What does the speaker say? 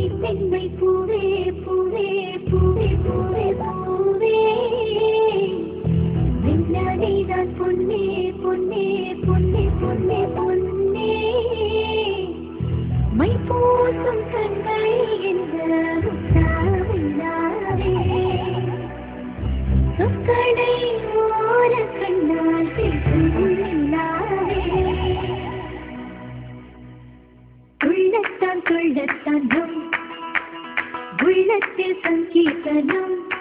பெண்மை பூவே பூவே பூவே பூவே பூவே மின்னலைதான் பொன்னே பொன்னே பொன்னே பொன்னே பொன்னே மை பூசும் கண்களை என்ற முத்தாவினாவே சொற்களை ஓர கண்ணால் பேசும் நிலாவே உள்ளத்தான் உள்ளத்தில் சங்கீதனம்